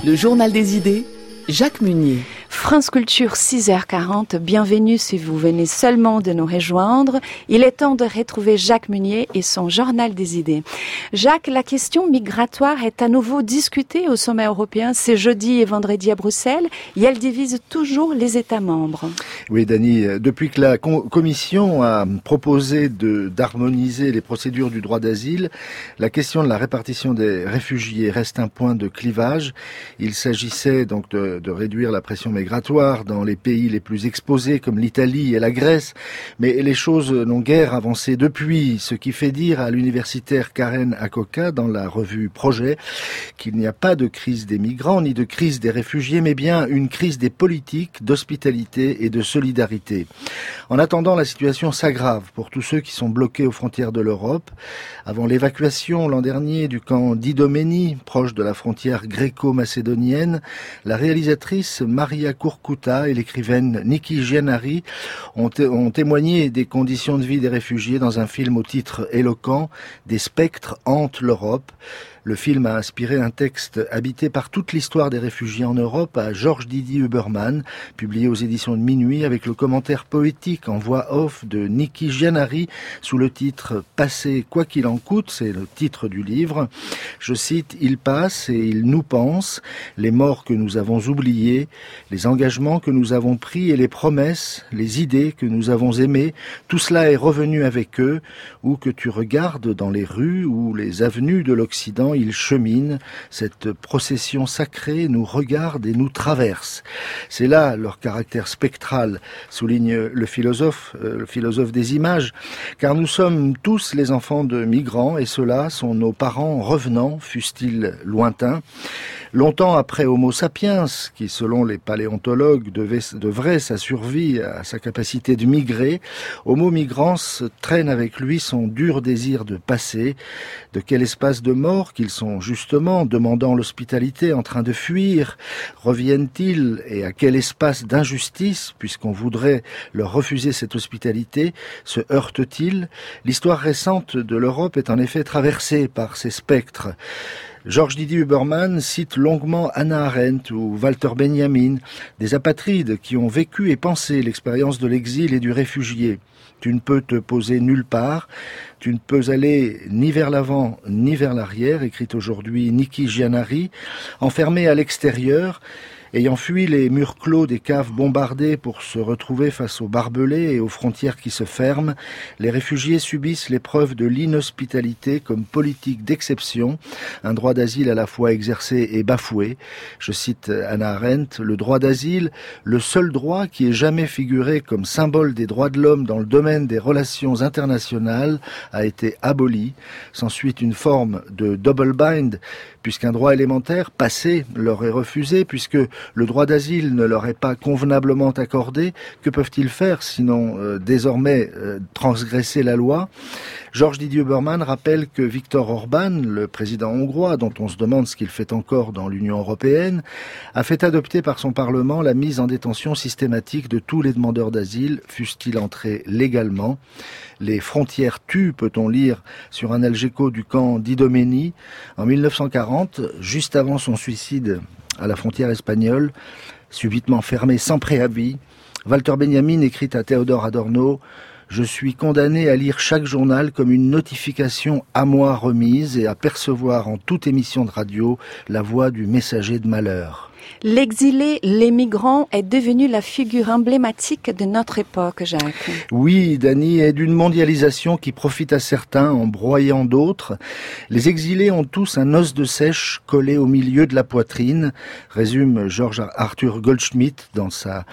Le journal des idées, Jacques Munier. France Culture, 6h40. Bienvenue si vous venez seulement de nous rejoindre. Il est temps de retrouver Jacques Munier et son journal des idées. Jacques, la question migratoire est à nouveau discutée au sommet européen ce jeudi et vendredi à Bruxelles et elle divise toujours les États membres. Oui, Dani, depuis que la Commission a proposé d'harmoniser les procédures du droit d'asile, la question de la répartition des réfugiés reste un point de clivage. Il s'agissait donc de réduire la pression migratoire dans les pays les plus exposés comme l'Italie et la Grèce, mais les choses n'ont guère avancé depuis, ce qui fait dire à l'universitaire Karen Akoka dans la revue Projet qu'il n'y a pas de crise des migrants ni de crise des réfugiés, mais bien une crise des politiques, d'hospitalité et de solidarité. En attendant, la situation s'aggrave pour tous ceux qui sont bloqués aux frontières de l'Europe. Avant l'évacuation l'an dernier du camp d'Idomeni, proche de la frontière gréco-macédonienne, la réalisatrice Maria Curcuta et l'écrivaine Niki Giannari ont témoigné des conditions de vie des réfugiés dans un film au titre éloquent « Des spectres hantent l'Europe ». Le film a inspiré un texte habité par toute l'histoire des réfugiés en Europe à Georges Didier Huberman, publié aux éditions de Minuit avec le commentaire poétique en voix off de Niki Giannari sous le titre « Passer quoi qu'il en coûte », c'est le titre du livre. Je cite « Il passe et il nous pense, les morts que nous avons oubliés, les engagements que nous avons pris et les promesses, les idées que nous avons aimées, tout cela est revenu avec eux, où que tu regardes dans les rues ou les avenues de l'Occident, ils cheminent, cette procession sacrée nous regarde et nous traverse. C'est là leur caractère spectral, souligne le philosophe des images, car nous sommes tous les enfants de migrants et ceux-là sont nos parents revenants, fussent-ils lointains. Longtemps après Homo sapiens, qui selon les paléontologues devrait sa survie à sa capacité de migrer, Homo migrans traîne avec lui son dur désir de passer. De quel espace de mort qu'ils sont justement, demandant l'hospitalité, en train de fuir, reviennent-ils, et à quel espace d'injustice, puisqu'on voudrait leur refuser cette hospitalité, se heurtent-ils? L'histoire récente de l'Europe est en effet traversée par ces spectres. Georges Didier Huberman cite longuement Hannah Arendt ou Walter Benjamin, des apatrides qui ont vécu et pensé l'expérience de l'exil et du réfugié. Tu ne peux te poser nulle part, tu ne peux aller ni vers l'avant ni vers l'arrière, écrit aujourd'hui Niki Giannari, enfermé à l'extérieur, ayant fui les murs clos des caves bombardées pour se retrouver face aux barbelés et aux frontières qui se ferment, les réfugiés subissent l'épreuve de l'inhospitalité comme politique d'exception, un droit d'asile à la fois exercé et bafoué. Je cite Hannah Arendt, le droit d'asile, le seul droit qui ait jamais figuré comme symbole des droits de l'homme dans le domaine des relations internationales, a été aboli. S'ensuit une forme de double bind, puisqu'un droit élémentaire, passé, leur est refusé, puisque le droit d'asile ne leur est pas convenablement accordé, que peuvent-ils faire sinon désormais transgresser la loi? Georges Didier Huberman rappelle que Viktor Orban, le président hongrois, dont on se demande ce qu'il fait encore dans l'Union européenne, a fait adopter par son Parlement la mise en détention systématique de tous les demandeurs d'asile, fussent-ils entrés légalement. Les frontières tuent, peut-on lire sur un algeco du camp d'Idomeni. En 1940, juste avant son suicide à la frontière espagnole, subitement fermée sans préavis, Walter Benjamin écrit à Théodore Adorno « Je suis condamné à lire chaque journal comme une notification à moi remise et à percevoir en toute émission de radio la voix du messager de malheur. » L'exilé, les migrants est devenu la figure emblématique de notre époque, Jacques. Oui, Dani, et d'une mondialisation qui profite à certains en broyant d'autres. Les exilés ont tous un os de sèche collé au milieu de la poitrine, résume Georges Arthur Goldschmidt dans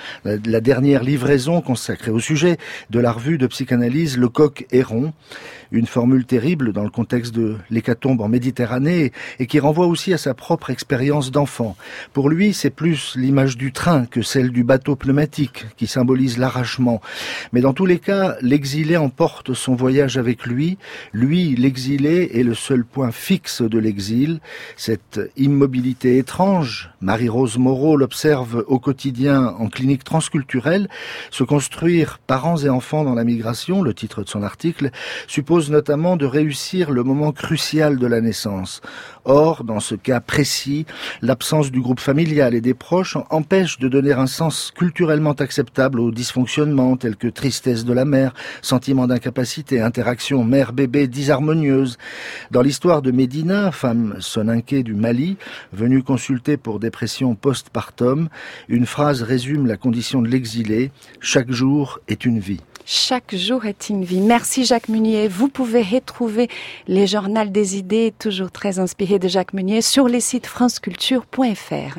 la dernière livraison consacrée au sujet de la revue de psychanalyse Le Coq Héron. Une formule terrible dans le contexte de l'hécatombe en Méditerranée et qui renvoie aussi à sa propre expérience d'enfant. Pour lui, c'est plus l'image du train que celle du bateau pneumatique qui symbolise l'arrachement. Mais dans tous les cas, l'exilé emporte son voyage avec lui. Lui, l'exilé, est le seul point fixe de l'exil. Cette immobilité étrange, Marie-Rose Moreau l'observe au quotidien en clinique transculturelle, se construire parents et enfants dans la migration, le titre de son article, suppose propose notamment de réussir le moment crucial de la naissance. Or, dans ce cas précis, l'absence du groupe familial et des proches empêche de donner un sens culturellement acceptable aux dysfonctionnements tels que tristesse de la mère, sentiment d'incapacité, interaction mère-bébé disharmonieuse. Dans l'histoire de Médina, femme soninké du Mali, venue consulter pour dépression postpartum, une phrase résume la condition de l'exilé: chaque jour est une vie. Chaque jour est une vie. Merci Jacques Munier. Vous pouvez retrouver les journaux des idées, toujours très inspirés de Jacques Munier, sur les sites franceculture.fr.